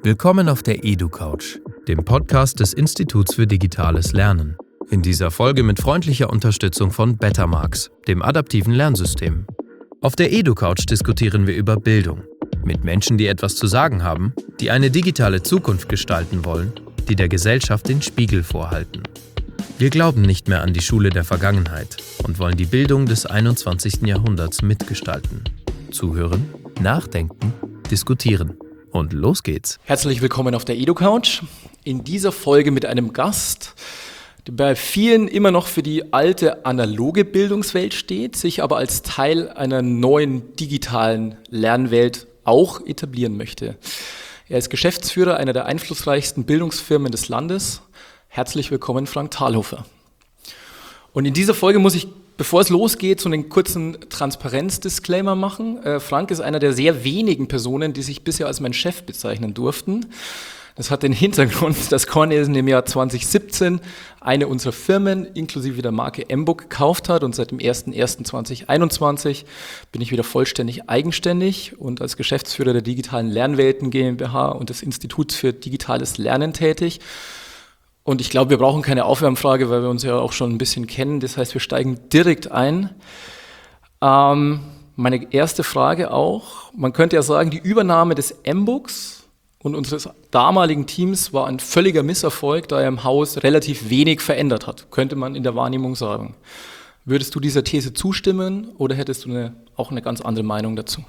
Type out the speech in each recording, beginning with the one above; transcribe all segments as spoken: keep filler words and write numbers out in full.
Willkommen auf der EduCouch, dem Podcast des Instituts für digitales Lernen. In dieser Folge mit freundlicher Unterstützung von Bettermarks, dem adaptiven Lernsystem. Auf der EduCouch diskutieren wir über Bildung. Mit Menschen, die etwas zu sagen haben, die eine digitale Zukunft gestalten wollen, die der Gesellschaft den Spiegel vorhalten. Wir glauben nicht mehr an die Schule der Vergangenheit und wollen die Bildung des einundzwanzigsten Jahrhunderts mitgestalten. Zuhören, nachdenken, diskutieren. Und los geht's. Herzlich willkommen auf der EduCouch. In dieser Folge mit einem Gast, der bei vielen immer noch für die alte analoge Bildungswelt steht, sich aber als Teil einer neuen digitalen Lernwelt auch etablieren möchte. Er ist Geschäftsführer einer der einflussreichsten Bildungsfirmen des Landes. Herzlich willkommen, Frank Thalhofer. Und in dieser Folge muss ich, bevor es losgeht, so einen kurzen Transparenz-Disclaimer machen. Äh, Frank ist einer der sehr wenigen Personen, die sich bisher als mein Chef bezeichnen durften. Das hat den Hintergrund, dass Cornelsen im Jahr zwanzig siebzehn eine unserer Firmen inklusive der Marke M-Book gekauft hat und seit dem ersten ersten zweitausendeinundzwanzig bin ich wieder vollständig eigenständig und als Geschäftsführer der Digitalen Lernwelten GmbH und des Instituts für digitales Lernen tätig. Und ich glaube, wir brauchen keine Aufwärmfrage, weil wir uns ja auch schon ein bisschen kennen. Das heißt, wir steigen direkt ein. Ähm, meine erste Frage auch, man könnte ja sagen, die Übernahme des M-Books und unseres damaligen Teams war ein völliger Misserfolg, da er im Haus relativ wenig verändert hat, könnte man in der Wahrnehmung sagen. Würdest du dieser These zustimmen oder hättest du eine, auch eine ganz andere Meinung dazu?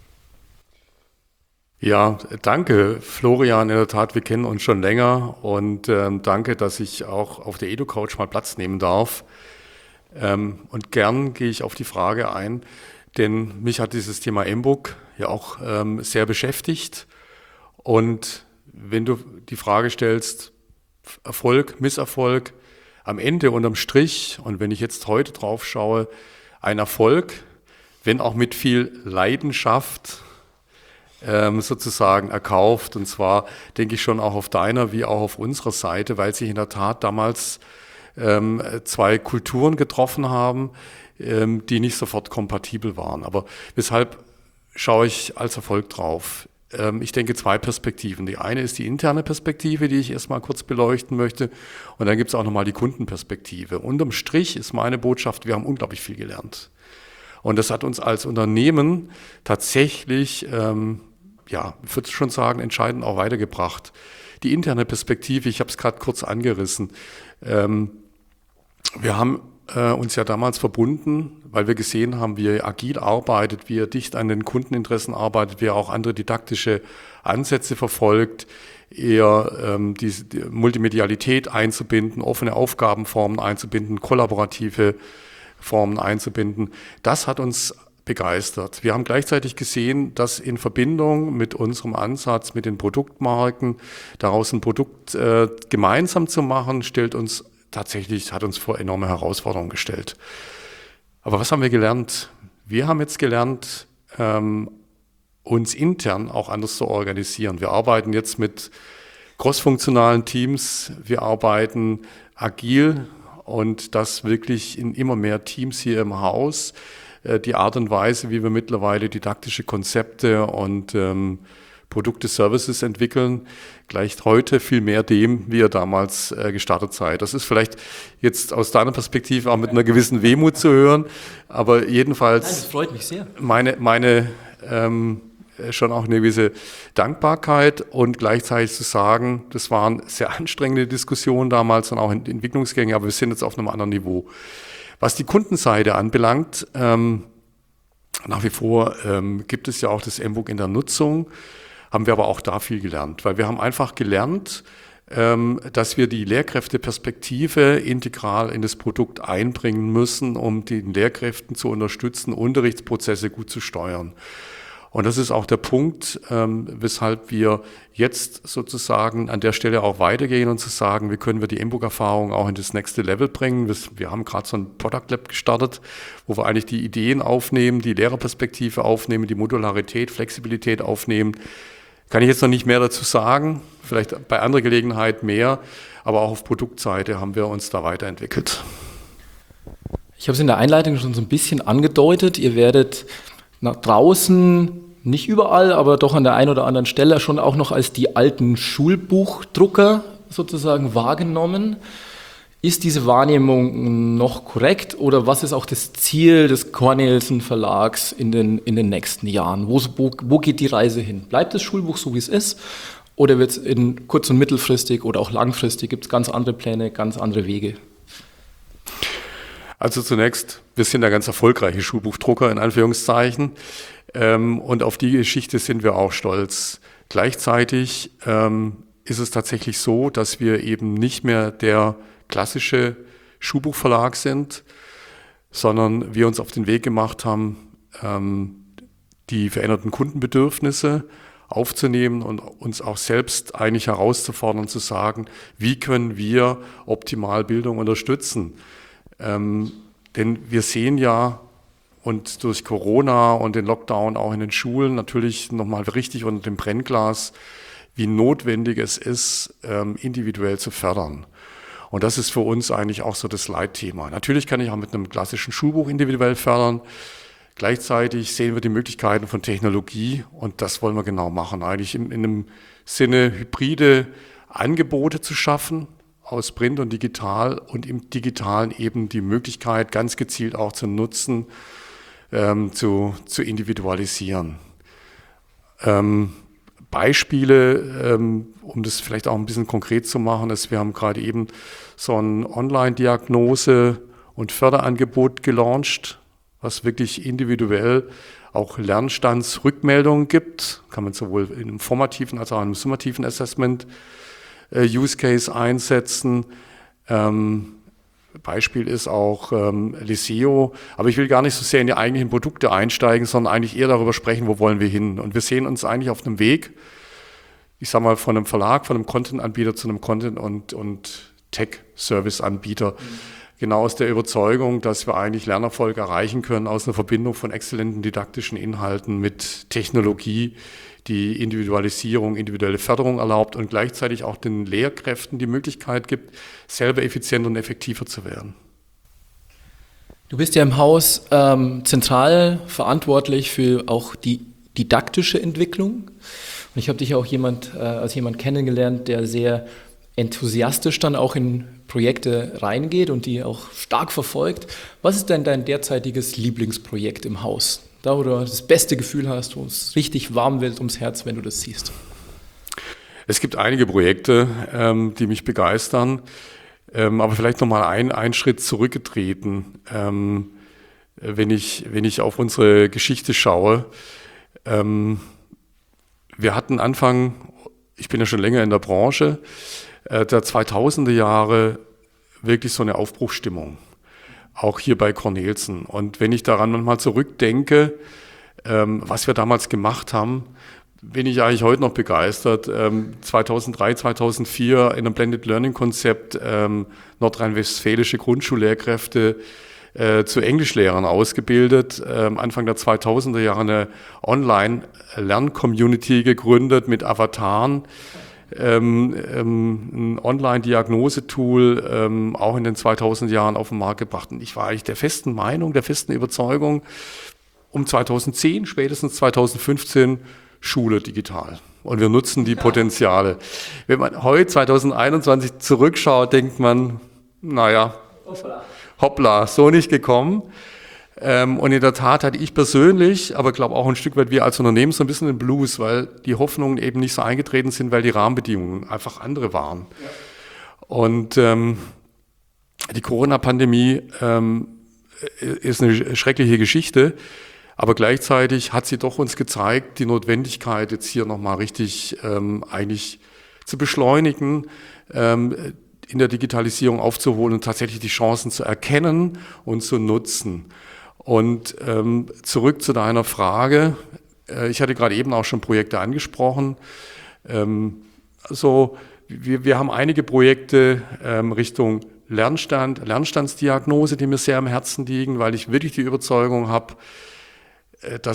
Ja, danke Florian, in der Tat, wir kennen uns schon länger und ähm, danke, dass ich auch auf der EduCouch mal Platz nehmen darf. Ähm, und gern gehe ich auf die Frage ein, denn mich hat dieses Thema M-Book ja auch ähm, sehr beschäftigt. Und wenn du die Frage stellst, Erfolg, Misserfolg, am Ende unterm Strich, und wenn ich jetzt heute drauf schaue, ein Erfolg, wenn auch mit viel Leidenschaft, sozusagen erkauft, und zwar denke ich schon auch auf deiner wie auch auf unserer Seite, weil sich in der Tat damals ähm, zwei Kulturen getroffen haben, ähm, die nicht sofort kompatibel waren. Aber weshalb schaue ich als Erfolg drauf? Ähm, ich denke zwei Perspektiven. Die eine ist die interne Perspektive, die ich erstmal kurz beleuchten möchte, und dann gibt es auch nochmal die Kundenperspektive. Unterm Strich ist meine Botschaft, wir haben unglaublich viel gelernt. Und das hat uns als Unternehmen tatsächlich ähm, ja, ich würde schon sagen, entscheidend auch weitergebracht. Die interne Perspektive, ich habe es gerade kurz angerissen. Ähm, wir haben äh, uns ja damals verbunden, weil wir gesehen haben, wie er agil arbeitet, wie er dicht an den Kundeninteressen arbeitet, wie er auch andere didaktische Ansätze verfolgt, eher ähm, die, die Multimedialität einzubinden, offene Aufgabenformen einzubinden, kollaborative Formen einzubinden. Das hat uns begeistert. Wir haben gleichzeitig gesehen, dass in Verbindung mit unserem Ansatz, mit den Produktmarken, daraus ein Produkt äh, gemeinsam zu machen, stellt uns tatsächlich, hat uns vor enorme Herausforderungen gestellt. Aber was haben wir gelernt? Wir haben jetzt gelernt, ähm, uns intern auch anders zu organisieren. Wir arbeiten jetzt mit crossfunktionalen Teams, wir arbeiten agil und das wirklich in immer mehr Teams hier im Haus. Die Art und Weise, wie wir mittlerweile didaktische Konzepte und ähm, Produkte, Services entwickeln, gleicht heute viel mehr dem, wie ihr damals äh, gestartet seid. Das ist vielleicht jetzt aus deiner Perspektive auch mit einer gewissen Wehmut zu hören, aber jedenfalls Nein, das freut mich sehr. meine, meine ähm, schon auch eine gewisse Dankbarkeit und gleichzeitig zu sagen, das waren sehr anstrengende Diskussionen damals und auch Entwicklungsgänge, aber wir sind jetzt auf einem anderen Niveau. Was die Kundenseite anbelangt, ähm, nach wie vor ähm, gibt es ja auch das M-Book in der Nutzung, haben wir aber auch da viel gelernt, weil wir haben einfach gelernt, ähm, dass wir die Lehrkräfteperspektive integral in das Produkt einbringen müssen, um den Lehrkräften zu unterstützen, Unterrichtsprozesse gut zu steuern. Und das ist auch der Punkt, ähm, weshalb wir jetzt sozusagen an der Stelle auch weitergehen und zu sagen, wie können wir die M-Book-Erfahrung auch in das nächste Level bringen. Wir, wir haben gerade so ein Product Lab gestartet, wo wir eigentlich die Ideen aufnehmen, die Lehrerperspektive aufnehmen, die Modularität, Flexibilität aufnehmen. Kann ich jetzt noch nicht mehr dazu sagen, vielleicht bei anderer Gelegenheit mehr, aber auch auf Produktseite haben wir uns da weiterentwickelt. Ich habe es in der Einleitung schon so ein bisschen angedeutet, ihr werdet nach draußen nicht überall, aber doch an der einen oder anderen Stelle schon auch noch als die alten Schulbuchdrucker sozusagen wahrgenommen. Ist diese Wahrnehmung noch korrekt oder was ist auch das Ziel des Cornelsen Verlags in den, in den nächsten Jahren? Wo, wo, wo geht die Reise hin? Bleibt das Schulbuch so, wie es ist? Oder wird es in kurz- und mittelfristig oder auch langfristig, gibt es ganz andere Pläne, ganz andere Wege? Also zunächst, wir sind ja ganz erfolgreiche Schulbuchdrucker in Anführungszeichen ähm, und auf die Geschichte sind wir auch stolz. Gleichzeitig ähm, ist es tatsächlich so, dass wir eben nicht mehr der klassische Schulbuchverlag sind, sondern wir uns auf den Weg gemacht haben, ähm, die veränderten Kundenbedürfnisse aufzunehmen und uns auch selbst eigentlich herauszufordern, zu sagen, wie können wir optimal Bildung unterstützen. Ähm, denn wir sehen ja, und durch Corona und den Lockdown auch in den Schulen natürlich nochmal richtig unter dem Brennglas, wie notwendig es ist, ähm, individuell zu fördern. Und das ist für uns eigentlich auch so das Leitthema. Natürlich kann ich auch mit einem klassischen Schulbuch individuell fördern. Gleichzeitig sehen wir die Möglichkeiten von Technologie und das wollen wir genau machen. Eigentlich in, in einem Sinne hybride Angebote zu schaffen aus Print und Digital und im Digitalen eben die Möglichkeit ganz gezielt auch zu nutzen, ähm, zu, zu individualisieren. Ähm, Beispiele, ähm, um das vielleicht auch ein bisschen konkret zu machen, ist, wir haben gerade eben so ein Online-Diagnose- und Förderangebot gelauncht, was wirklich individuell auch Lernstandsrückmeldungen gibt. Kann man sowohl in einem formativen als auch in einem summativen Assessment äh, Use Case einsetzen. Ähm, Beispiel ist auch ähm, Liseo. Aber ich will gar nicht so sehr in die eigentlichen Produkte einsteigen, sondern eigentlich eher darüber sprechen, wo wollen wir hin. Und wir sehen uns eigentlich auf einem Weg, ich sage mal, von einem Verlag, von einem Content-Anbieter zu einem Content- und, und Tech-Service-Anbieter. Mhm. Genau aus der Überzeugung, dass wir eigentlich Lernerfolg erreichen können aus einer Verbindung von exzellenten didaktischen Inhalten mit Technologie, die Individualisierung, individuelle Förderung erlaubt und gleichzeitig auch den Lehrkräften die Möglichkeit gibt, selber effizienter und effektiver zu werden. Du bist ja im Haus ähm, zentral verantwortlich für auch die didaktische Entwicklung. Und ich habe dich auch jemand, äh, als jemand kennengelernt, der sehr enthusiastisch dann auch in Projekte reingeht und die auch stark verfolgt. Was ist denn dein derzeitiges Lieblingsprojekt im Haus? Da, wo du das beste Gefühl hast, wo es richtig warm wird ums Herz, wenn du das siehst. Es gibt einige Projekte, ähm, die mich begeistern, ähm, aber vielleicht nochmal ein, einen Schritt zurückgetreten. Ähm, wenn ich, wenn ich auf unsere Geschichte schaue, ähm, wir hatten Anfang, ich bin ja schon länger in der Branche, äh, der zweitausender Jahre wirklich so eine Aufbruchsstimmung. Auch hier bei Cornelsen. Und wenn ich daran manchmal zurückdenke, ähm, was wir damals gemacht haben, bin ich eigentlich heute noch begeistert. Ähm, zweitausenddrei, zweitausendvier in einem Blended Learning Konzept ähm, nordrhein-westfälische Grundschullehrkräfte äh, zu Englischlehrern ausgebildet. Ähm, Anfang der zweitausender Jahre eine Online-Lern-Community gegründet mit Avataren. Ähm, ähm, ein Online-Diagnosetool ähm, auch in den zweitausend Jahren auf den Markt gebracht. Und ich war eigentlich der festen Meinung, der festen Überzeugung, um zweitausendzehn, spätestens zweitausendfünfzehn, Schule digital. Und wir nutzen die Potenziale. Wenn man heute zweitausendeinundzwanzig zurückschaut, denkt man, naja, hoppla, hoppla so nicht gekommen. Und in der Tat hatte ich persönlich, aber glaube auch ein Stück weit wir als Unternehmen so ein bisschen den Blues, weil die Hoffnungen eben nicht so eingetreten sind, weil die Rahmenbedingungen einfach andere waren. Ja. Und ähm, die Corona-Pandemie ähm, ist eine schreckliche Geschichte, aber gleichzeitig hat sie doch uns gezeigt, die Notwendigkeit jetzt hier nochmal richtig ähm, eigentlich zu beschleunigen, ähm, in der Digitalisierung aufzuholen und tatsächlich die Chancen zu erkennen und zu nutzen. Und ähm, zurück zu deiner Frage. Äh, ich hatte gerade eben auch schon Projekte angesprochen. Ähm, also wir, wir haben einige Projekte ähm, Richtung Lernstand, Lernstandsdiagnose, die mir sehr am Herzen liegen, weil ich wirklich die Überzeugung habe, äh, dass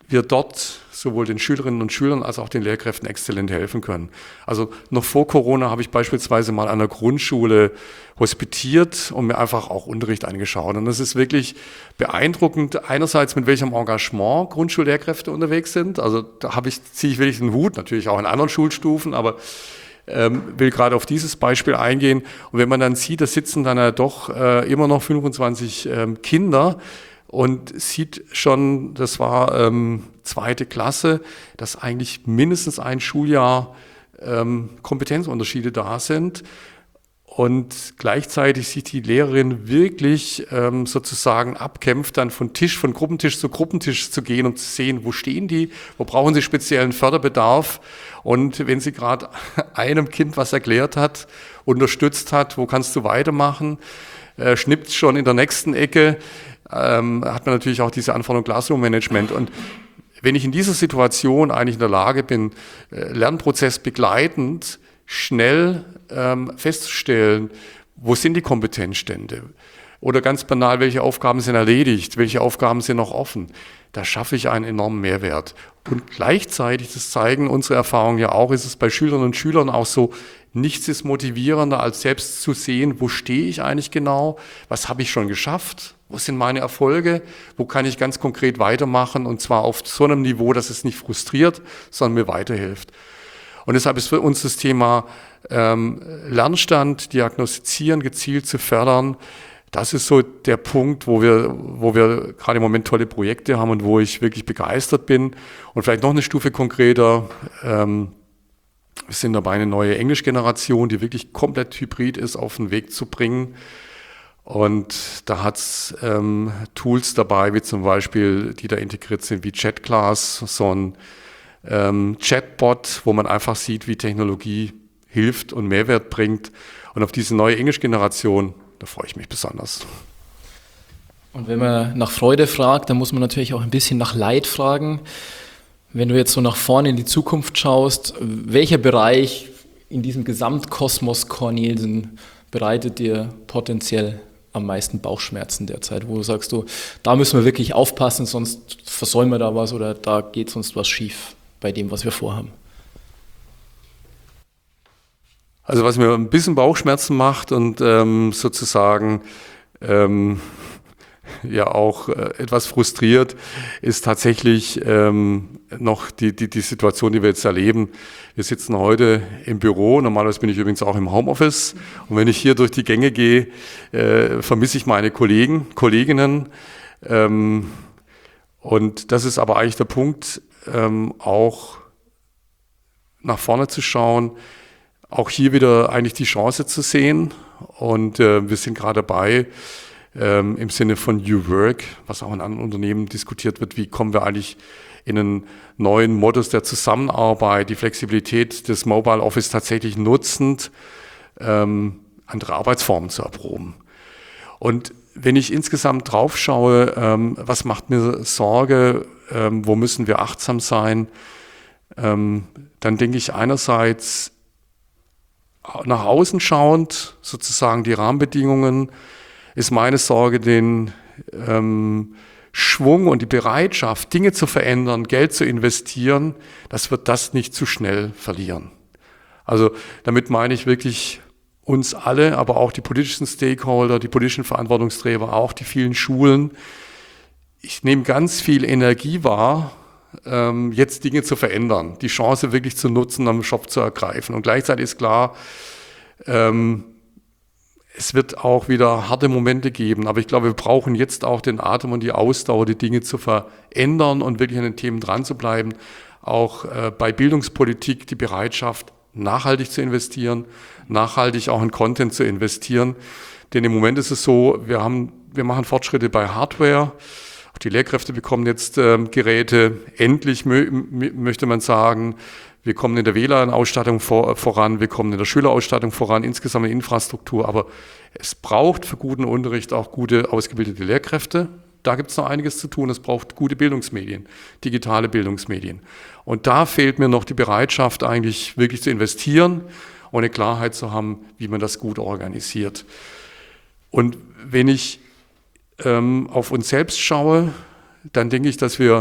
wir dort sowohl den Schülerinnen und Schülern als auch den Lehrkräften exzellent helfen können. Also noch vor Corona habe ich beispielsweise mal an einer Grundschule hospitiert und mir einfach auch Unterricht angeschaut. Und das ist wirklich beeindruckend, einerseits mit welchem Engagement Grundschullehrkräfte unterwegs sind. Also da habe ich, ziehe ich wirklich den Hut, natürlich auch in anderen Schulstufen, aber ähm, will gerade auf dieses Beispiel eingehen. Und wenn man dann sieht, da sitzen dann ja doch äh, immer noch fünfundzwanzig ähm, Kinder, und sieht schon, das war ähm, zweite Klasse, dass eigentlich mindestens ein Schuljahr ähm, Kompetenzunterschiede da sind. Und gleichzeitig sich die Lehrerin wirklich ähm, sozusagen abkämpft, dann von Tisch, von Gruppentisch zu Gruppentisch zu gehen und zu sehen, wo stehen die, wo brauchen sie speziellen Förderbedarf. Und wenn sie gerade einem Kind was erklärt hat, unterstützt hat, wo kannst du weitermachen, äh, schnippt schon in der nächsten Ecke, Ähm, hat man natürlich auch diese Anforderung Classroom-Management. Und wenn ich in dieser Situation eigentlich in der Lage bin, äh, Lernprozess begleitend schnell ähm, festzustellen, wo sind die Kompetenzstände? Oder ganz banal, welche Aufgaben sind erledigt, welche Aufgaben sind noch offen? Da schaffe ich einen enormen Mehrwert. Und gleichzeitig, das zeigen unsere Erfahrungen ja auch, ist es bei Schülerinnen und Schülern auch so, nichts ist motivierender, als selbst zu sehen, wo stehe ich eigentlich genau, was habe ich schon geschafft, wo sind meine Erfolge, wo kann ich ganz konkret weitermachen, und zwar auf so einem Niveau, dass es nicht frustriert, sondern mir weiterhilft. Und deshalb ist für uns das Thema ähm, Lernstand, diagnostizieren, gezielt zu fördern, das ist so der Punkt, wo wir, wo wir gerade im Moment tolle Projekte haben und wo ich wirklich begeistert bin. Und vielleicht noch eine Stufe konkreter, ähm, wir sind dabei, eine neue Englischgeneration, die wirklich komplett hybrid ist, auf den Weg zu bringen. Und da hat es ähm, Tools dabei, wie zum Beispiel, die da integriert sind, wie ChatClass, so ein ähm, Chatbot, wo man einfach sieht, wie Technologie hilft und Mehrwert bringt. Und auf diese neue Englischgeneration, da freue ich mich besonders. Und wenn man nach Freude fragt, dann muss man natürlich auch ein bisschen nach Leid fragen. Wenn du jetzt so nach vorne in die Zukunft schaust, welcher Bereich in diesem Gesamtkosmos Cornelsen bereitet dir potenziell am meisten Bauchschmerzen derzeit? Wo sagst du, da müssen wir wirklich aufpassen, sonst versäumen wir da was oder da geht sonst was schief bei dem, was wir vorhaben? Also was mir ein bisschen Bauchschmerzen macht und ähm, sozusagen ähm, ja auch äh, etwas frustriert, ist tatsächlich ähm, noch die, die, die Situation, die wir jetzt erleben. Wir sitzen heute im Büro, normalerweise bin ich übrigens auch im Homeoffice, und wenn ich hier durch die Gänge gehe, äh, vermisse ich meine Kollegen, Kolleginnen. Ähm, und das ist aber eigentlich der Punkt, ähm, auch nach vorne zu schauen, auch hier wieder eigentlich die Chance zu sehen. Und äh, wir sind gerade dabei, ähm, im Sinne von New Work, was auch in anderen Unternehmen diskutiert wird, wie kommen wir eigentlich in einen neuen Modus der Zusammenarbeit, die Flexibilität des Mobile Office tatsächlich nutzend, ähm, andere Arbeitsformen zu erproben. Und wenn ich insgesamt drauf schaue, ähm, was macht mir Sorge, ähm, wo müssen wir achtsam sein, ähm, dann denke ich einerseits, nach außen schauend, sozusagen die Rahmenbedingungen, ist meine Sorge, den ähm, Schwung und die Bereitschaft, Dinge zu verändern, Geld zu investieren, dass wir das nicht zu schnell verlieren. Also damit meine ich wirklich uns alle, aber auch die politischen Stakeholder, die politischen Verantwortungsträger, auch die vielen Schulen. Ich nehme ganz viel Energie wahr, ähm, jetzt Dinge zu verändern, die Chance wirklich zu nutzen, am Schopf zu ergreifen. Und gleichzeitig ist klar, ähm, es wird auch wieder harte Momente geben, aber ich glaube, wir brauchen jetzt auch den Atem und die Ausdauer, die Dinge zu verändern und wirklich an den Themen dran zu bleiben. Auch äh, bei Bildungspolitik die Bereitschaft, nachhaltig zu investieren, nachhaltig auch in Content zu investieren. Denn im Moment ist es so, wir haben, wir machen Fortschritte bei Hardware. Auch die Lehrkräfte bekommen jetzt äh, Geräte. Endlich mö- m- möchte man sagen, wir kommen in der W L A N-Ausstattung vor, voran, wir kommen in der Schülerausstattung voran, insgesamt in Infrastruktur. Aber es braucht für guten Unterricht auch gute, ausgebildete Lehrkräfte. Da gibt es noch einiges zu tun. Es braucht gute Bildungsmedien, digitale Bildungsmedien. Und da fehlt mir noch die Bereitschaft, eigentlich wirklich zu investieren und eine Klarheit zu haben, wie man das gut organisiert. Und wenn ich ähm, auf uns selbst schaue, dann denke ich, dass wir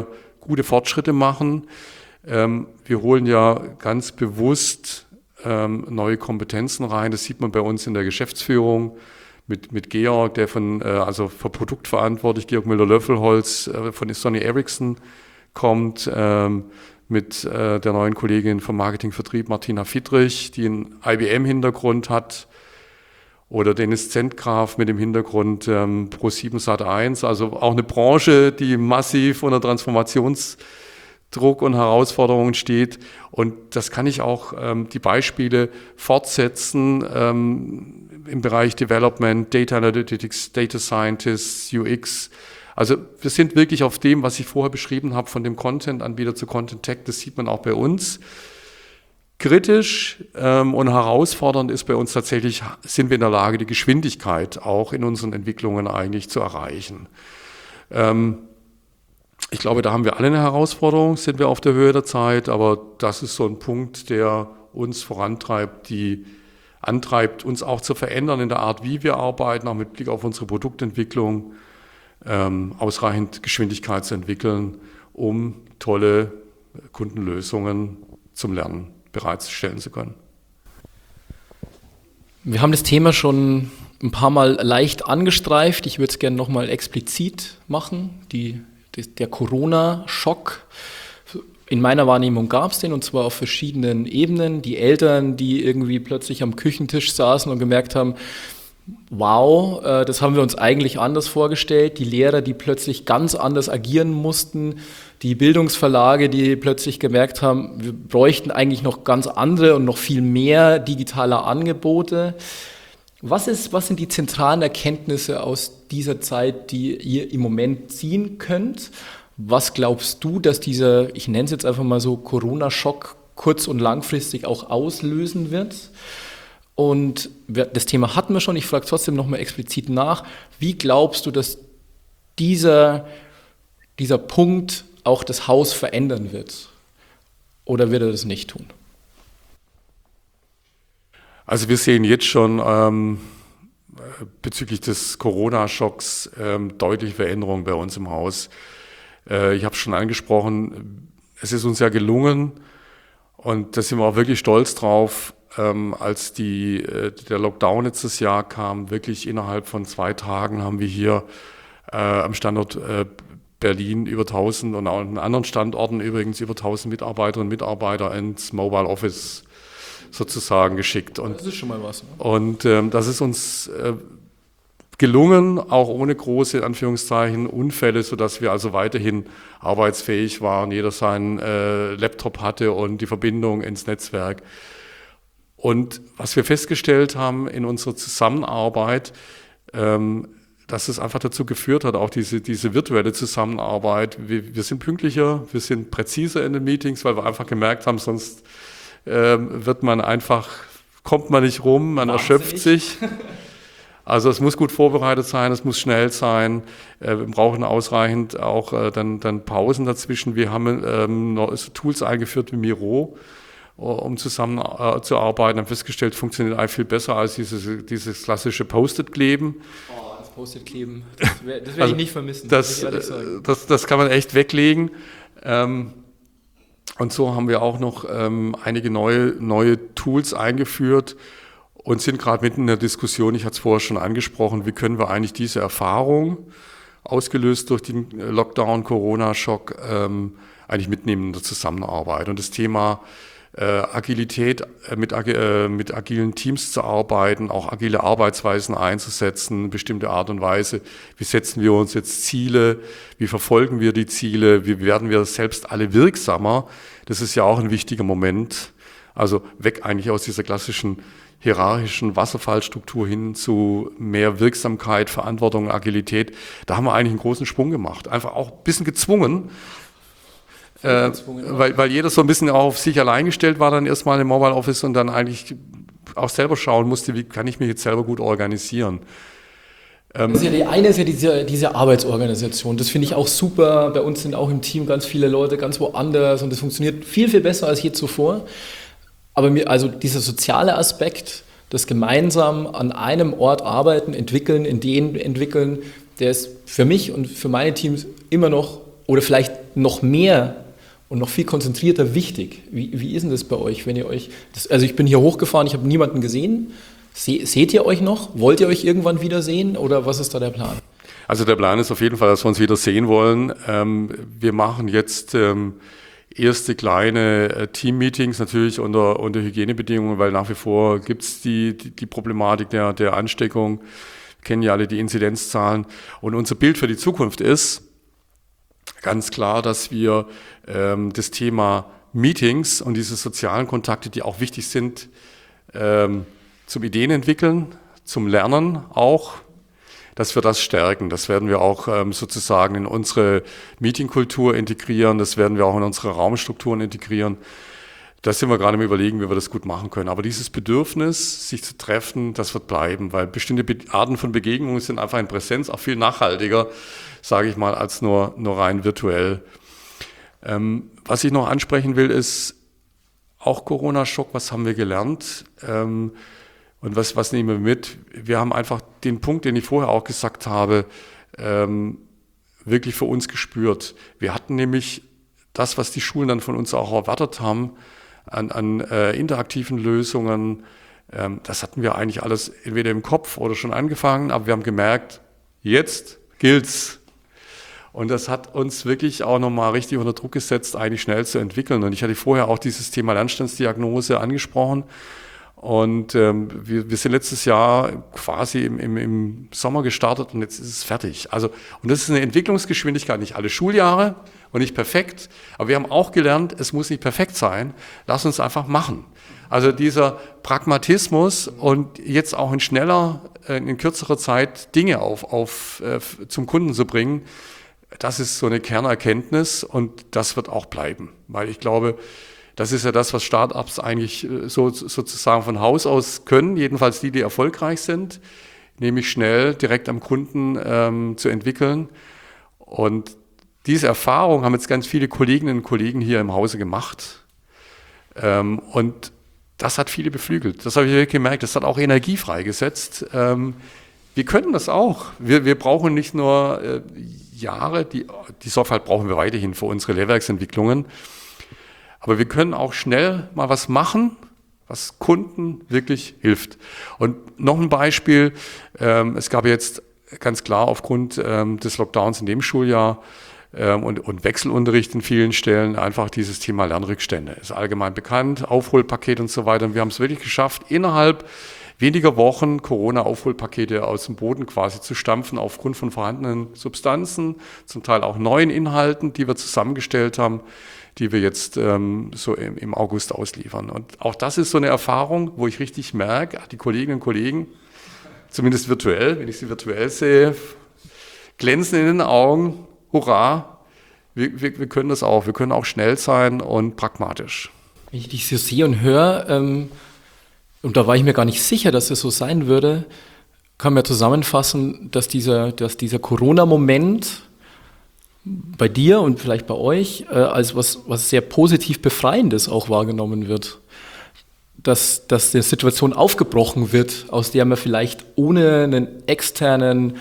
gute Fortschritte machen. Ähm, wir holen ja ganz bewusst ähm, neue Kompetenzen rein. Das sieht man bei uns in der Geschäftsführung mit, mit Georg, der von, äh, also für Produkt verantwortlich, Georg Müller-Löffelholz äh, von Sony Ericsson kommt, ähm, mit äh, der neuen Kollegin vom Marketingvertrieb Martina Fidrich, die einen I B M-Hintergrund hat, oder Dennis Zentgraf mit dem Hintergrund ähm, Pro sieben Sat eins, also auch eine Branche, die massiv unter Transformationsdruck und Herausforderungen steht. Und das kann ich auch ähm, die Beispiele fortsetzen ähm, im Bereich Development, Data Analytics, Data Scientists, U X. Also wir sind wirklich auf dem, was ich vorher beschrieben habe, von dem Content-Anbieter zu Content Tech, das sieht man auch bei uns. Kritisch ähm, und herausfordernd ist bei uns tatsächlich, sind wir in der Lage, die Geschwindigkeit auch in unseren Entwicklungen eigentlich zu erreichen. Ähm, ich glaube, da haben wir alle eine Herausforderung, sind wir auf der Höhe der Zeit, aber das ist so ein Punkt, der uns vorantreibt, die antreibt, uns auch zu verändern in der Art, wie wir arbeiten, auch mit Blick auf unsere Produktentwicklung, ähm, ausreichend Geschwindigkeit zu entwickeln, um tolle Kundenlösungen zum Lernen bereitstellen zu können. Wir haben das Thema schon ein paar Mal leicht angestreift. Ich würde es gerne nochmal explizit machen. Die, die, der Corona-Schock. In meiner Wahrnehmung gab es den, und zwar auf verschiedenen Ebenen. Die Eltern, die irgendwie plötzlich am Küchentisch saßen und gemerkt haben, wow, äh, das haben wir uns eigentlich anders vorgestellt. Die Lehrer, die plötzlich ganz anders agieren mussten. Die Bildungsverlage, die plötzlich gemerkt haben, wir bräuchten eigentlich noch ganz andere und noch viel mehr digitale Angebote. Was ist, was sind die zentralen Erkenntnisse aus dieser Zeit, die ihr im Moment ziehen könnt? Was glaubst du, dass dieser, ich nenne es jetzt einfach mal so, Corona-Schock kurz- und langfristig auch auslösen wird? Und das Thema hatten wir schon, ich frage trotzdem nochmal explizit nach. Wie glaubst du, dass dieser, dieser Punkt auch das Haus verändern wird? Oder wird er das nicht tun? Also wir sehen jetzt schon ähm, bezüglich des Corona-Schocks ähm, deutliche Veränderungen bei uns im Haus. Äh, ich habe es schon angesprochen, es ist uns ja gelungen, und da sind wir auch wirklich stolz drauf, ähm, als die, äh, der Lockdown letztes Jahr kam, wirklich innerhalb von zwei Tagen haben wir hier äh, am Standort äh, Berlin über tausend und auch an anderen Standorten übrigens über tausend Mitarbeiterinnen und Mitarbeiter ins Mobile Office sozusagen geschickt. Und, das ist schon mal was. Ne? Und ähm, das ist uns äh, gelungen, auch ohne große Anführungszeichen Unfälle, sodass wir also weiterhin arbeitsfähig waren, jeder seinen äh, Laptop hatte und die Verbindung ins Netzwerk. Und was wir festgestellt haben in unserer Zusammenarbeit, ähm, dass es einfach dazu geführt hat, auch diese, diese virtuelle Zusammenarbeit. Wir, wir sind pünktlicher, wir sind präziser in den Meetings, weil wir einfach gemerkt haben, sonst ähm, wird man einfach, kommt man nicht rum, man Wahnsinnig. erschöpft sich. Also es muss gut vorbereitet sein, es muss schnell sein. Äh, wir brauchen ausreichend auch äh, dann, dann Pausen dazwischen. Wir haben ähm, noch Tools eingeführt wie Miro, um zusammen äh, zu arbeiten. Haben festgestellt, funktioniert eigentlich viel besser als dieses, dieses klassische Post-it-Kleben. Oh, das Post-it-Kleben, das werde werd also, ich nicht vermissen. Das, das, das, das kann man echt weglegen. Ähm, und so haben wir auch noch ähm, einige neue, neue Tools eingeführt und sind gerade mitten in der Diskussion, ich hatte es vorher schon angesprochen, wie können wir eigentlich diese Erfahrung, ausgelöst durch den Lockdown, Corona-Schock, ähm, eigentlich mitnehmen in der Zusammenarbeit. Und das Thema äh, Agilität, äh, mit, äh, mit agilen Teams zu arbeiten, auch agile Arbeitsweisen einzusetzen, bestimmte Art und Weise. Wie setzen wir uns jetzt Ziele? Wie verfolgen wir die Ziele? Wie werden wir selbst alle wirksamer? Das ist ja auch ein wichtiger Moment. Also weg eigentlich aus dieser klassischen hierarchischen Wasserfallstruktur hin zu mehr Wirksamkeit, Verantwortung, Agilität. Da haben wir eigentlich einen großen Sprung gemacht. Einfach auch ein bisschen gezwungen, äh, weil, weil jeder so ein bisschen auf sich allein gestellt war dann erstmal im Mobile Office und dann eigentlich auch selber schauen musste, wie kann ich mich jetzt selber gut organisieren. Das ist ja die eine ist ja diese, diese Arbeitsorganisation. Das finde ich auch super. Bei uns sind auch im Team ganz viele Leute ganz woanders und das funktioniert viel, viel besser als je zuvor. Aber mir, also dieser soziale Aspekt, das gemeinsam an einem Ort arbeiten, entwickeln, Ideen entwickeln, der ist für mich und für meine Teams immer noch oder vielleicht noch mehr und noch viel konzentrierter wichtig. Wie, wie ist denn das bei euch, wenn ihr euch, das, also ich bin hier hochgefahren, ich habe niemanden gesehen. Se, seht ihr euch noch? Wollt ihr euch irgendwann wiedersehen oder was ist da der Plan? Also der Plan ist auf jeden Fall, dass wir uns wieder sehen wollen. Ähm, wir machen jetzt ähm, erste kleine äh, Team-Meetings, natürlich unter, unter Hygienebedingungen, weil nach wie vor gibt es die, die, die Problematik der, der Ansteckung. Wir kennen ja alle die Inzidenzzahlen. Und unser Bild für die Zukunft ist ganz klar, dass wir ähm, das Thema Meetings und diese sozialen Kontakte, die auch wichtig sind, ähm, zum Ideen entwickeln, zum Lernen auch, dass wir das stärken. Das werden wir auch ähm, sozusagen in unsere Meetingkultur integrieren, das werden wir auch in unsere Raumstrukturen integrieren. Da sind wir gerade im Überlegen, wie wir das gut machen können. Aber dieses Bedürfnis, sich zu treffen, das wird bleiben, weil bestimmte Be- Arten von Begegnungen sind einfach in Präsenz auch viel nachhaltiger, sage ich mal, als nur, nur rein virtuell. Ähm, was ich noch ansprechen will, ist auch Corona-Schock. Was haben wir gelernt? Ähm, Und was, was nehmen wir mit? Wir haben einfach den Punkt, den ich vorher auch gesagt habe, ähm, wirklich für uns gespürt. Wir hatten nämlich das, was die Schulen dann von uns auch erwartet haben, an, an äh, interaktiven Lösungen, ähm, das hatten wir eigentlich alles entweder im Kopf oder schon angefangen, aber wir haben gemerkt, jetzt gilt's. Und das hat uns wirklich auch nochmal richtig unter Druck gesetzt, eigentlich schnell zu entwickeln. Und ich hatte vorher auch dieses Thema Lernstandsdiagnose angesprochen. Und ähm, wir, wir sind letztes Jahr quasi im, im, im Sommer gestartet und jetzt ist es fertig. Also, und das ist eine Entwicklungsgeschwindigkeit, nicht alle Schuljahre und nicht perfekt. Aber wir haben auch gelernt, es muss nicht perfekt sein. Lass uns einfach machen. Also dieser Pragmatismus und jetzt auch in schneller, in kürzerer Zeit Dinge auf, auf, äh, zum Kunden zu bringen, das ist so eine Kernerkenntnis und das wird auch bleiben. Weil ich glaube, das ist ja das, was Start-ups eigentlich so, sozusagen von Haus aus können, jedenfalls die, die erfolgreich sind, nämlich schnell direkt am Kunden ähm, zu entwickeln. Und diese Erfahrung haben jetzt ganz viele Kolleginnen und Kollegen hier im Hause gemacht. Ähm, und das hat viele beflügelt. Das habe ich wirklich gemerkt. Das hat auch Energie freigesetzt. Ähm, wir können das auch. Wir, wir brauchen nicht nur äh, Jahre, die, die Sorgfalt brauchen wir weiterhin für unsere Lehrwerksentwicklungen. Aber wir können auch schnell mal was machen, was Kunden wirklich hilft. Und noch ein Beispiel, ähm, es gab jetzt ganz klar aufgrund ähm, des Lockdowns in dem Schuljahr ähm, und, und Wechselunterricht in vielen Stellen einfach dieses Thema Lernrückstände. Ist allgemein bekannt, Aufholpaket und so weiter. Und wir haben es wirklich geschafft, innerhalb weniger Wochen Corona-Aufholpakete aus dem Boden quasi zu stampfen aufgrund von vorhandenen Substanzen, zum Teil auch neuen Inhalten, die wir zusammengestellt haben, die wir jetzt ähm, so im, im August ausliefern. Und auch das ist so eine Erfahrung, wo ich richtig merke, die Kolleginnen und Kollegen, zumindest virtuell, wenn ich sie virtuell sehe, glänzen in den Augen, hurra, wir, wir, wir können das auch, wir können auch schnell sein und pragmatisch. Wenn ich dich so sehe und höre, ähm, und da war ich mir gar nicht sicher, dass es so sein würde, kann man zusammenfassen, dass dieser, dass dieser Corona-Moment bei dir und vielleicht bei euch äh, als was, was sehr positiv Befreiendes auch wahrgenommen wird. Dass, dass die Situation aufgebrochen wird, aus der man vielleicht ohne einen externen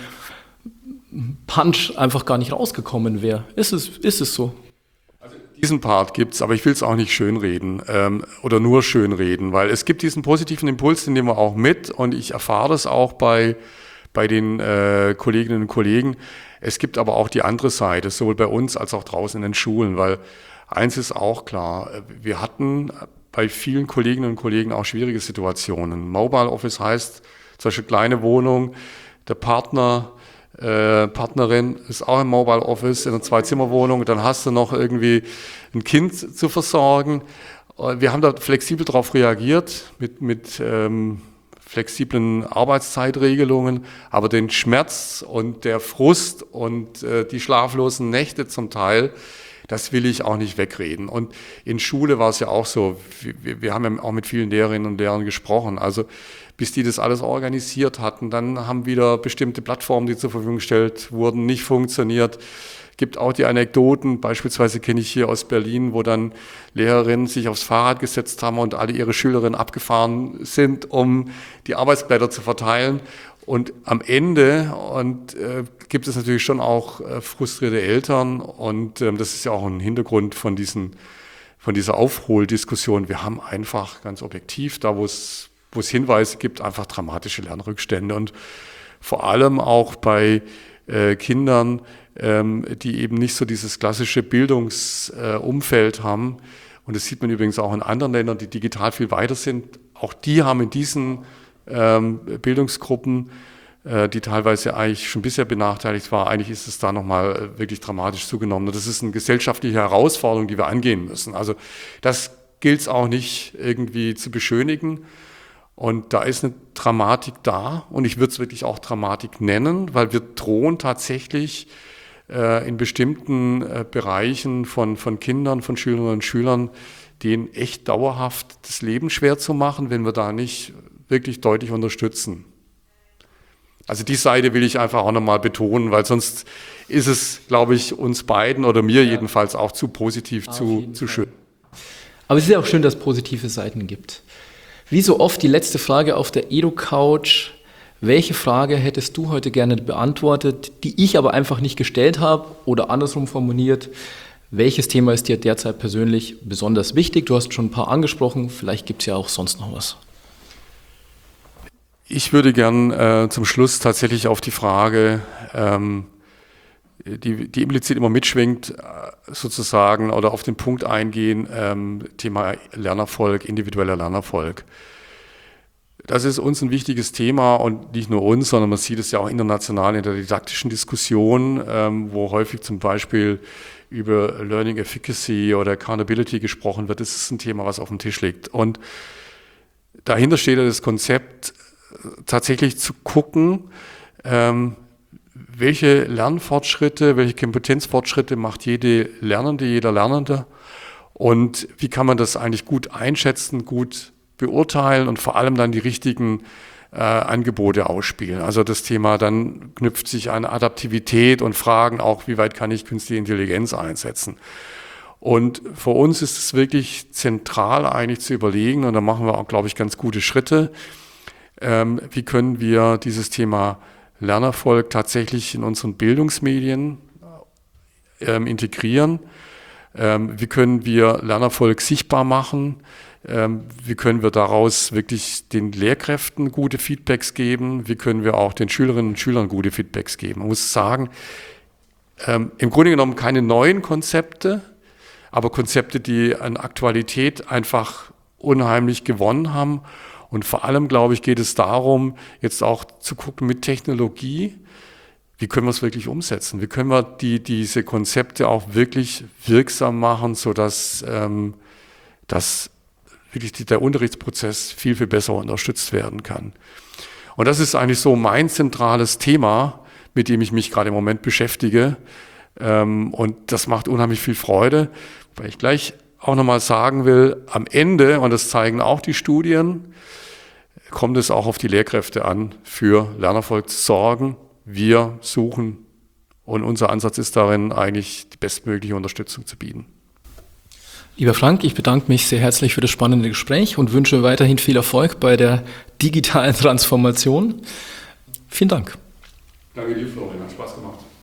Punch einfach gar nicht rausgekommen wäre. Ist es, ist es so? Also diesen Part gibt's, aber ich will es auch nicht schönreden ähm, oder nur schönreden, weil es gibt diesen positiven Impuls, den nehmen wir auch mit und ich erfahre das auch bei, bei den äh, Kolleginnen und Kollegen. Es gibt aber auch die andere Seite, sowohl bei uns als auch draußen in den Schulen, weil eins ist auch klar, wir hatten bei vielen Kolleginnen und Kollegen auch schwierige Situationen. Mobile Office heißt zum Beispiel kleine Wohnung, der Partner, äh, Partnerin ist auch im Mobile Office in einer Zwei-Zimmer-Wohnung, dann hast du noch irgendwie ein Kind zu versorgen. Wir haben da flexibel darauf reagiert mit, mit ähm, flexiblen Arbeitszeitregelungen, aber den Schmerz und der Frust und äh, die schlaflosen Nächte zum Teil, das will ich auch nicht wegreden. Und in Schule war es ja auch so, wir, wir haben ja auch mit vielen Lehrerinnen und Lehrern gesprochen, also bis die das alles organisiert hatten, dann haben wieder bestimmte Plattformen, die zur Verfügung gestellt wurden, nicht funktioniert. Gibt auch die Anekdoten, beispielsweise kenne ich hier aus Berlin, wo dann Lehrerinnen sich aufs Fahrrad gesetzt haben und alle ihre Schülerinnen abgefahren sind, um die Arbeitsblätter zu verteilen. Und am Ende und, äh, gibt es natürlich schon auch äh, frustrierte Eltern und ähm, das ist ja auch ein Hintergrund von, diesen, von dieser Aufholdiskussion. Wir haben einfach ganz objektiv, da wo es, wo es Hinweise gibt, einfach dramatische Lernrückstände und vor allem auch bei äh, Kindern, ähm, die eben nicht so dieses klassische Bildungsumfeld äh, haben. Und das sieht man übrigens auch in anderen Ländern, die digital viel weiter sind. Auch die haben in diesen ähm, Bildungsgruppen, äh, die teilweise eigentlich schon bisher benachteiligt war, eigentlich ist es da nochmal wirklich dramatisch zugenommen. Und das ist eine gesellschaftliche Herausforderung, die wir angehen müssen. Also das gilt es auch nicht irgendwie zu beschönigen. Und da ist eine Dramatik da und ich würde es wirklich auch Dramatik nennen, weil wir drohen tatsächlich äh, in bestimmten äh, Bereichen von, von Kindern, von Schülerinnen und Schülern, denen echt dauerhaft das Leben schwer zu machen, wenn wir da nicht wirklich deutlich unterstützen. Also die Seite will ich einfach auch nochmal betonen, weil sonst ist es, glaube ich, uns beiden oder mir ja. jedenfalls auch zu positiv, Auf zu, zu schön. Aber es ist ja auch schön, dass es positive Seiten gibt. Wie so oft die letzte Frage auf der EduCouch. Welche Frage hättest du heute gerne beantwortet, die ich aber einfach nicht gestellt habe oder andersrum formuliert? Welches Thema ist dir derzeit persönlich besonders wichtig? Du hast schon ein paar angesprochen, vielleicht gibt es ja auch sonst noch was. Ich würde gern äh, zum Schluss tatsächlich auf die Frage, ähm, die, die implizit immer mitschwingt, äh, sozusagen, oder auf den Punkt eingehen, ähm, Thema Lernerfolg, individueller Lernerfolg. Das ist uns ein wichtiges Thema und nicht nur uns, sondern man sieht es ja auch international in der didaktischen Diskussion, ähm, wo häufig zum Beispiel über Learning Efficacy oder Accountability gesprochen wird. Das ist ein Thema, was auf dem Tisch liegt. Und dahinter steht ja das Konzept, tatsächlich zu gucken, ähm, welche Lernfortschritte, welche Kompetenzfortschritte macht jede Lernende, jeder Lernende und wie kann man das eigentlich gut einschätzen, gut beurteilen und vor allem dann die richtigen äh, Angebote ausspielen. Also das Thema dann knüpft sich an Adaptivität und Fragen auch, wie weit kann ich künstliche Intelligenz einsetzen. Und für uns ist es wirklich zentral eigentlich zu überlegen und da machen wir auch, glaube ich, ganz gute Schritte. Ähm, wie können wir dieses Thema Lernerfolg tatsächlich in unseren Bildungsmedien ähm, integrieren? Ähm, wie können wir Lernerfolg sichtbar machen? Ähm, wie können wir daraus wirklich den Lehrkräften gute Feedbacks geben? Wie können wir auch den Schülerinnen und Schülern gute Feedbacks geben? Man muss sagen, ähm, im Grunde genommen keine neuen Konzepte, aber Konzepte, die an Aktualität einfach unheimlich gewonnen haben. Und vor allem, glaube ich, geht es darum, jetzt auch zu gucken mit Technologie, wie können wir es wirklich umsetzen? Wie können wir die, diese Konzepte auch wirklich wirksam machen, sodass ähm, dass wirklich die, der Unterrichtsprozess viel, viel besser unterstützt werden kann. Und das ist eigentlich so mein zentrales Thema, mit dem ich mich gerade im Moment beschäftige. Ähm, und das macht unheimlich viel Freude, weil ich gleich auch nochmal sagen will, am Ende, und das zeigen auch die Studien, kommt es auch auf die Lehrkräfte an, für Lernerfolg zu sorgen. Wir suchen und unser Ansatz ist darin, eigentlich die bestmögliche Unterstützung zu bieten. Lieber Frank, ich bedanke mich sehr herzlich für das spannende Gespräch und wünsche weiterhin viel Erfolg bei der digitalen Transformation. Vielen Dank. Danke dir, Florian, hat Spaß gemacht.